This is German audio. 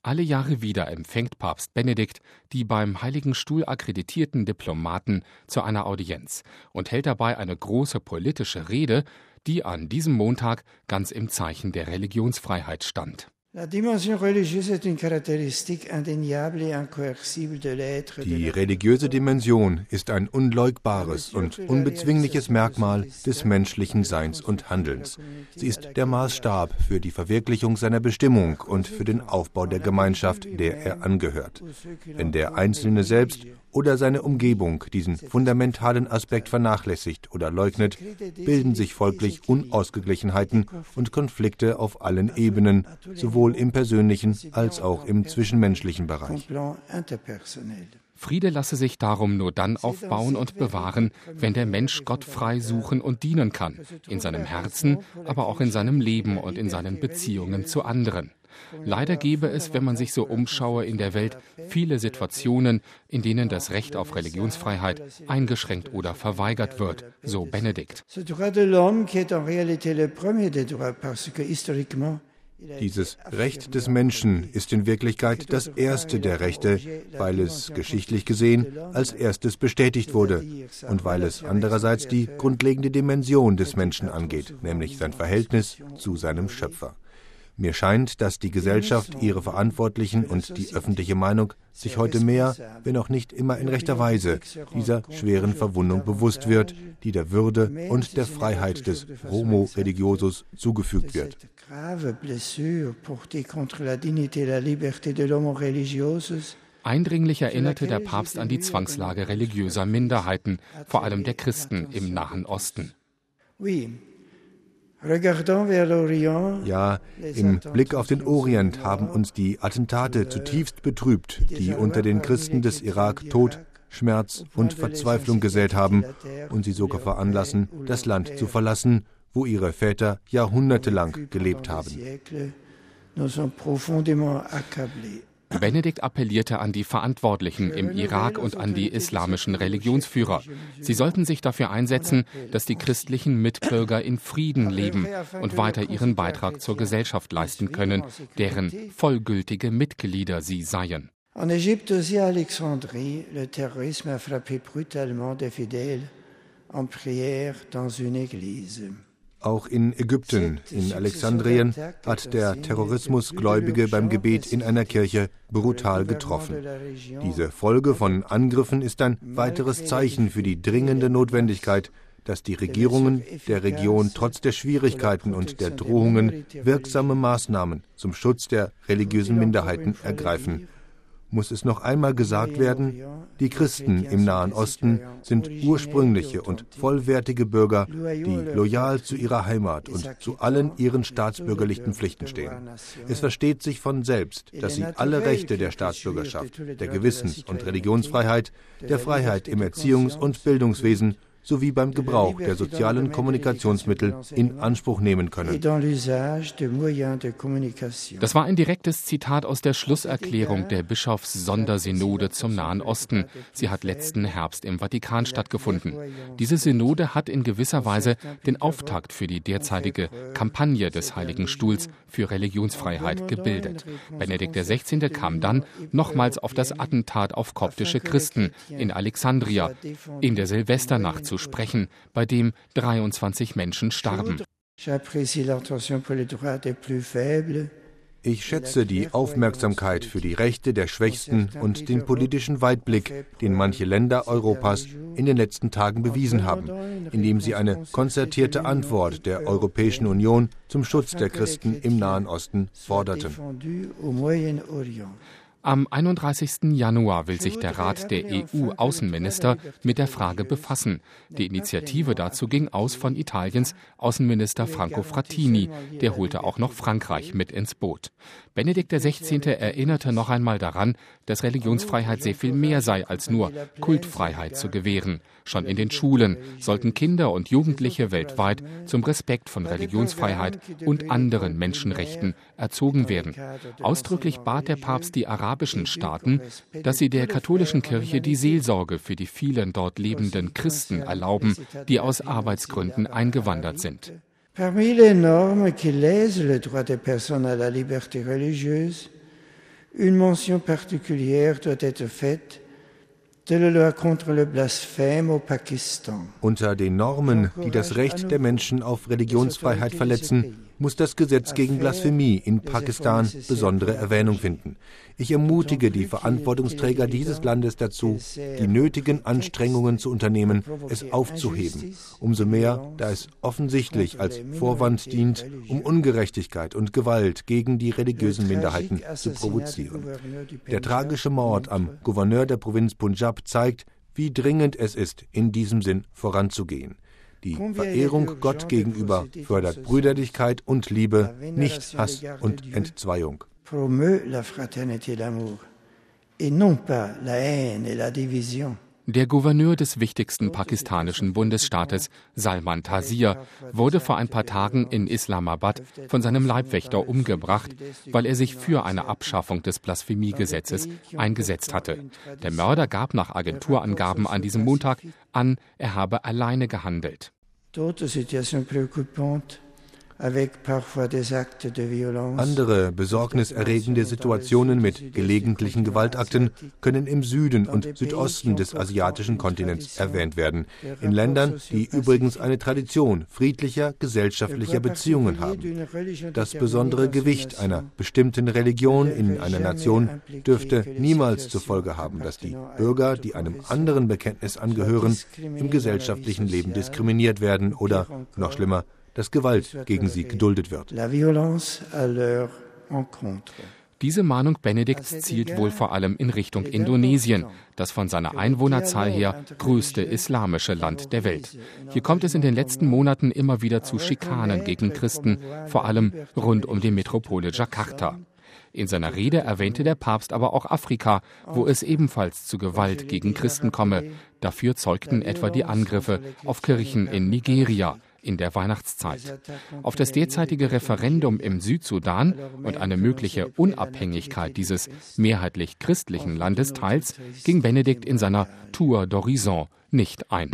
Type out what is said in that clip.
Alle Jahre wieder empfängt Papst Benedikt die beim Heiligen Stuhl akkreditierten Diplomaten zu einer Audienz und hält dabei eine große politische Rede, die an diesem Montag ganz im Zeichen der Religionsfreiheit stand. Die religiöse Dimension ist ein unleugbares und unbezwingliches Merkmal des menschlichen Seins und Handelns. Sie ist der Maßstab für die Verwirklichung seiner Bestimmung und für den Aufbau der Gemeinschaft, der er angehört. Wenn der Einzelne selbst oder seine Umgebung diesen fundamentalen Aspekt vernachlässigt oder leugnet, bilden sich folglich Unausgeglichenheiten und Konflikte auf allen Ebenen, sowohl im persönlichen als auch im zwischenmenschlichen Bereich. Friede lasse sich darum nur dann aufbauen und bewahren, wenn der Mensch Gott frei suchen und dienen kann, in seinem Herzen, aber auch in seinem Leben und in seinen Beziehungen zu anderen. Leider gäbe es, wenn man sich so umschaue in der Welt, viele Situationen, in denen das Recht auf Religionsfreiheit eingeschränkt oder verweigert wird, so Benedikt. Dieses Recht des Menschen ist in Wirklichkeit das erste der Rechte, weil es geschichtlich gesehen als erstes bestätigt wurde und weil es andererseits die grundlegende Dimension des Menschen angeht, nämlich sein Verhältnis zu seinem Schöpfer. Mir scheint, dass die Gesellschaft, ihre Verantwortlichen und die öffentliche Meinung sich heute mehr, wenn auch nicht immer in rechter Weise, dieser schweren Verwundung bewusst wird, die der Würde und der Freiheit des Homo religiosus zugefügt wird. Eindringlich erinnerte der Papst an die Zwangslage religiöser Minderheiten, vor allem der Christen im Nahen Osten. Ja, im Blick auf den Orient haben uns die Attentate zutiefst betrübt, die unter den Christen des Irak Tod, Schmerz und Verzweiflung gesät haben und sie sogar veranlassen, das Land zu verlassen, wo ihre Väter jahrhundertelang gelebt haben. Benedikt appellierte an die Verantwortlichen im Irak und an die islamischen Religionsführer. Sie sollten sich dafür einsetzen, dass die christlichen Mitbürger in Frieden leben und weiter ihren Beitrag zur Gesellschaft leisten können, deren vollgültige Mitglieder sie seien. En Égypte aussi à Alexandrie, le terrorisme a frappé brutalement des fidèles en prière dans une église. Auch in Ägypten, in Alexandrien, hat der Terrorismus Gläubige beim Gebet in einer Kirche brutal getroffen. Diese Folge von Angriffen ist ein weiteres Zeichen für die dringende Notwendigkeit, dass die Regierungen der Region trotz der Schwierigkeiten und der Drohungen wirksame Maßnahmen zum Schutz der religiösen Minderheiten ergreifen. Muss es noch einmal gesagt werden, die Christen im Nahen Osten sind ursprüngliche und vollwertige Bürger, die loyal zu ihrer Heimat und zu allen ihren staatsbürgerlichen Pflichten stehen. Es versteht sich von selbst, dass sie alle Rechte der Staatsbürgerschaft, der Gewissens- und Religionsfreiheit, der Freiheit im Erziehungs- und Bildungswesen sowie beim Gebrauch der sozialen Kommunikationsmittel in Anspruch nehmen können. Das war ein direktes Zitat aus der Schlusserklärung der Bischofssondersynode zum Nahen Osten. Sie hat letzten Herbst im Vatikan stattgefunden. Diese Synode hat in gewisser Weise den Auftakt für die derzeitige Kampagne des Heiligen Stuhls für Religionsfreiheit gebildet. Benedikt XVI. Kam dann nochmals auf das Attentat auf koptische Christen in Alexandria in der Silvesternacht zu sprechen, bei dem 23 Menschen starben. Ich schätze die Aufmerksamkeit für die Rechte der Schwächsten und den politischen Weitblick, den manche Länder Europas in den letzten Tagen bewiesen haben, indem sie eine konzertierte Antwort der Europäischen Union zum Schutz der Christen im Nahen Osten forderten. Am 31. Januar will sich der Rat der EU-Außenminister mit der Frage befassen. Die Initiative dazu ging aus von Italiens Außenminister Franco Frattini. Der holte auch noch Frankreich mit ins Boot. Benedikt XVI. Erinnerte noch einmal daran, dass Religionsfreiheit sehr viel mehr sei, als nur Kultfreiheit zu gewähren. Schon in den Schulen sollten Kinder und Jugendliche weltweit zum Respekt von Religionsfreiheit und anderen Menschenrechten erzogen werden. Ausdrücklich bat der Papst die arabischen Staaten, dass sie der katholischen Kirche die Seelsorge für die vielen dort lebenden Christen erlauben, die aus Arbeitsgründen eingewandert sind. Parmi les normes qui lèsent le droit des personnes à la liberté religieuse, Une mention particulière doit être faite de la loi contre le blasphème au Pakistan. Unter den Normen, die das Recht der Menschen auf Religionsfreiheit verletzen, muss das Gesetz gegen Blasphemie in Pakistan besondere Erwähnung finden. Ich ermutige die Verantwortungsträger dieses Landes dazu, die nötigen Anstrengungen zu unternehmen, es aufzuheben. Umso mehr, da es offensichtlich als Vorwand dient, um Ungerechtigkeit und Gewalt gegen die religiösen Minderheiten zu provozieren. Der tragische Mord am Gouverneur der Provinz Punjab zeigt, wie dringend es ist, in diesem Sinn voranzugehen. Die Verehrung Gott gegenüber fördert Brüderlichkeit und Liebe, nicht Hass und Entzweiung. Der Gouverneur des wichtigsten pakistanischen Bundesstaates, Salman Taseer, wurde vor ein paar Tagen in Islamabad von seinem Leibwächter umgebracht, weil er sich für eine Abschaffung des Blasphemiegesetzes eingesetzt hatte. Der Mörder gab nach Agenturangaben an diesem Montag an, er habe alleine gehandelt. Andere besorgniserregende Situationen mit gelegentlichen Gewaltakten können im Süden und Südosten des asiatischen Kontinents erwähnt werden. In Ländern, die übrigens eine Tradition friedlicher gesellschaftlicher Beziehungen haben. Das besondere Gewicht einer bestimmten Religion in einer Nation dürfte niemals zur Folge haben, dass die Bürger, die einem anderen Bekenntnis angehören, im gesellschaftlichen Leben diskriminiert werden oder, noch schlimmer, dass Gewalt gegen sie geduldet wird. Diese Mahnung Benedikts zielt wohl vor allem in Richtung Indonesien, das von seiner Einwohnerzahl her größte islamische Land der Welt. Hier kommt es in den letzten Monaten immer wieder zu Schikanen gegen Christen, vor allem rund um die Metropole Jakarta. In seiner Rede erwähnte der Papst aber auch Afrika, wo es ebenfalls zu Gewalt gegen Christen komme. Dafür zeugten etwa die Angriffe auf Kirchen in Nigeria in der Weihnachtszeit. Auf das derzeitige Referendum im Südsudan und eine mögliche Unabhängigkeit dieses mehrheitlich christlichen Landesteils ging Benedikt in seiner Tour d'Horizon nicht ein.